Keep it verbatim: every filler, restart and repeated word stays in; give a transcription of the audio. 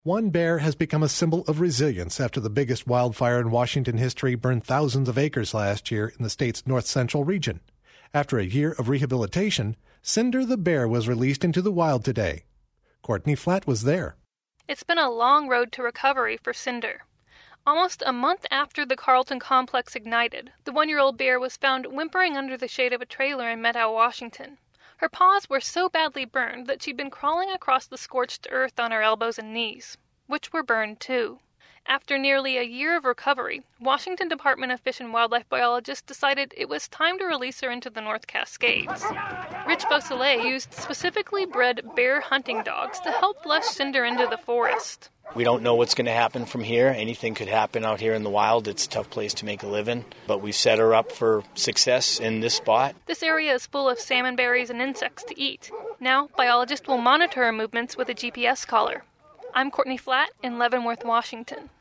One bear has become a symbol of resilience after the biggest wildfire in Washington history burned thousands of acres last year in the state's north-central region. After a year of rehabilitation, Cinder the bear was released into the wild today. Courtney Flatt was there. It's been a long road to recovery for Cinder. Almost a month after the Carlton complex ignited, the one-year-old bear was found whimpering under the shade of a trailer in Meadow, Washington. Her paws were so badly burned that she'd been crawling across the scorched earth on her elbows and knees, which were burned too. After nearly a year of recovery, Washington Department of Fish and Wildlife biologists decided it was time to release her into the North Cascades. Rich Beausoleil used specifically bred bear hunting dogs to help flush Cinder into the forest. We don't know what's going to happen from here. Anything could happen out here in the wild. It's a tough place to make a living. But we've set her up for success in this spot. This area is full of salmon berries and insects to eat. Now, biologists will monitor her movements with a G P S collar. I'm Courtney Flatt in Leavenworth, Washington.